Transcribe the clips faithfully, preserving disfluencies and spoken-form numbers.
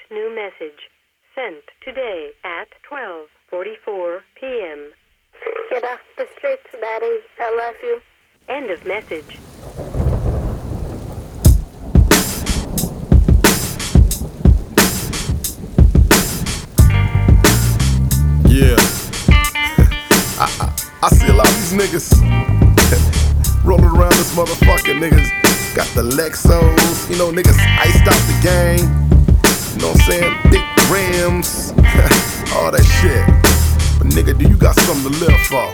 new message. Sent today at twelve forty-four p.m. Get off the streets, Daddy. I love you. End of message. Yeah. I, I, I see a lot of these niggas rolling around this motherfucker. Niggas got the Lexos, you know, niggas iced out the game. You know what I'm saying? Big rims, all that shit. But nigga, do you got something to live for?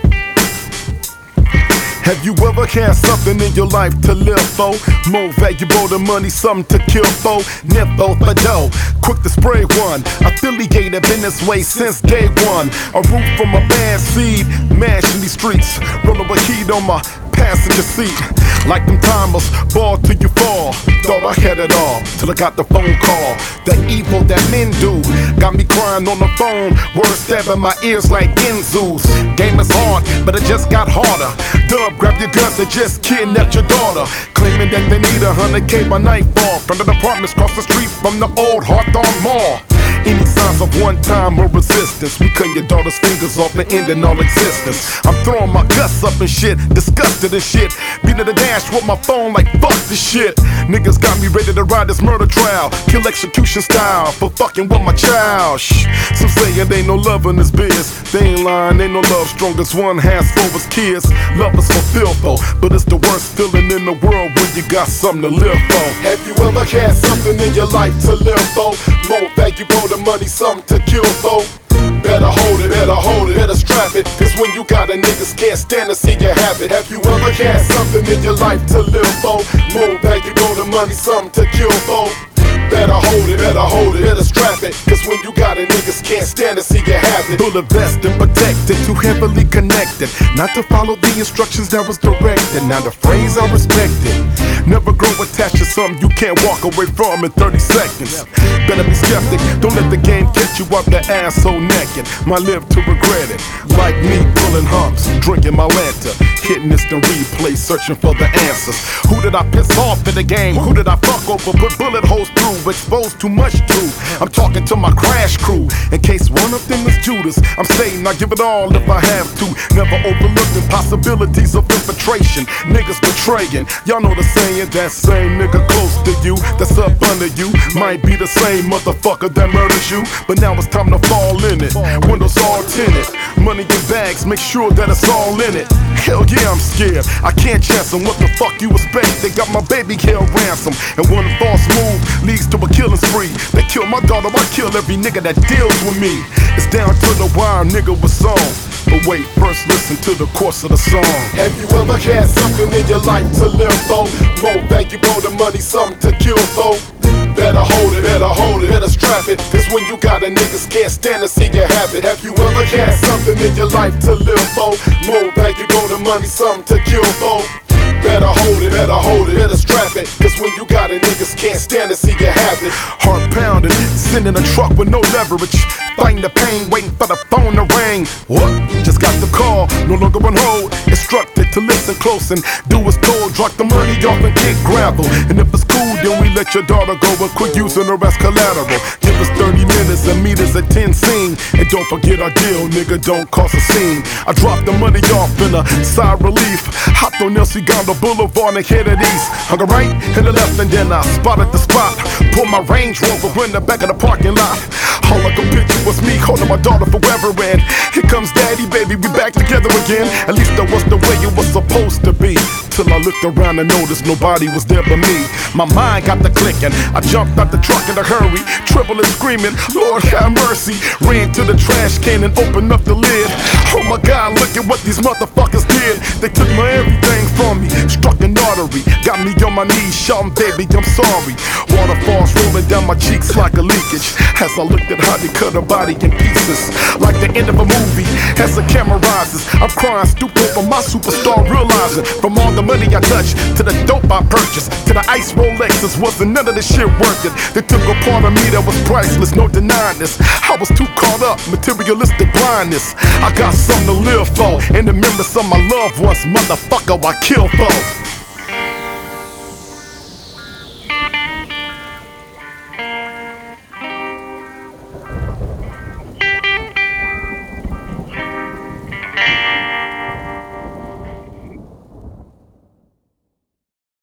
Have you ever had something in your life to live for? More valuable than money, something to kill for. Nympho for dough, quick to spray one. Affiliated, been this way since day one. A root from a bad seed, mashing these streets. Rolling with heat on my passenger seat. Like them timers, ball till you fall. Thought I had it all, till I got the phone call. The evil that men do got me crying on the phone. Words stabbing my ears like Enzoos. Game is hard, but it just got harder. Dub, grab your guns and just kidnap your daughter. Claiming that they need a hundred K by nightfall. From the apartments across the street from the old Hawthorne Mall. Any signs of one time or resistance? We cut your daughter's fingers off and ending all existence. I'm throwing my guts up and shit, disgusted and shit. Beating the dash with my phone like fuck this shit. Niggas got me ready to ride this murder trial, kill execution style for fucking with my child. Shh. Some say it ain't no love in this biz. They ain't lying, ain't no love strong as one has for his kids. Love is for filtho, but it's the worst feeling in the world when you got something to live for. Have you ever had something in your life to live for? More valuable than money, something to kill for. Better hold it, better hold it, better strap it. Cause when you got it, niggas can't stand to see you have it. Have you ever had something in your life to live for? More valuable than money, something to kill for. Better hold it, better hold it, better strap it. Cause when you got it, niggas can't stand to see you have it. Bullet vest and protected, too heavily connected. Not to follow the instructions that was directed. Now the phrase I respected. Never grow attached to something you can't walk away from in thirty seconds. Better be skeptic, don't let the game catch you up the ass so naked. Might live to regret it. Like me pulling humps, drinking my Lanta, hitting instant replay, searching for the answers. Who did I piss off in the game? Who did I fuck over? Put bullet holes through, exposed too much truth. I'm talking to my crash crew. In case one of them is Judas, I'm saying I give it all if I have to. Never overlooking possibilities of infiltration. Niggas betraying, y'all know the saying. That same nigga close to you, that's up under you, might be the same motherfucker that murders you. But now it's time to fall in it. Windows all tinted, money in bags, make sure that it's all in it. Hell yeah, I'm scared, I can't chance them. What the fuck you expect? They got my baby held ransom, and one false move leads to a killing spree. They kill my daughter, I kill every nigga that deals with me. It's down to the wire, nigga, with song. But wait, first listen to the course of the song. Have you ever had something in your life to live for? More valuable than money, something to kill for. Better hold it, better hold it, better strap it. Cause when you got it, niggas can't stand to see you have it. Have you ever had something in your life to live for? More valuable than money, something to kill for. Better hold it, better hold it, better strap it. Cause when you got it, niggas can't stand to see you have it. Heart pounding, sending a truck with no leverage. Fighting the pain, waiting for the phone to ring. What? Just got the call, no longer on hold. Instructed to listen close and do as told. Drop the money off and kick gravel. And if it's cool, then we let your daughter go and quit using her as collateral. Give us thirty minutes and meet us at ten scene. And don't forget our deal, nigga, don't cause a scene. I dropped the money off in a sigh of relief. Hopped on El Segundo Boulevard and headed east. Hung a right and a left and then I spotted the spot. Pulled my Range Rover in the back of the parking lot. All I could picture was me holding my daughter forever, and here comes daddy, baby, we back together again. At least that was the way it was supposed to be. Till I looked around and noticed nobody was there but me. My mind got the clicking, I jumped out the truck in a hurry, trembling, screaming, Lord have mercy. Ran to the trash can and opened up the lid. Oh my God, look at what these motherfuckers did. They took my everything from me, struck an artery, got me on my knees, shouting, baby, I'm sorry. Waterfalls rolling down my cheeks like a leakage, as I looked at how they cut her body in pieces, like the end of a movie. As the camera rises, I'm crying, stooped over my superstar, realizing from all the money I touched, to the dope I purchased, to the ice Rolexes, wasn't none of this shit worth it. They took a part of me that was priceless, no denying this. I was too caught up, materialistic blindness. I got something to live for, and the memories of my loved ones, motherfucker, I kill for.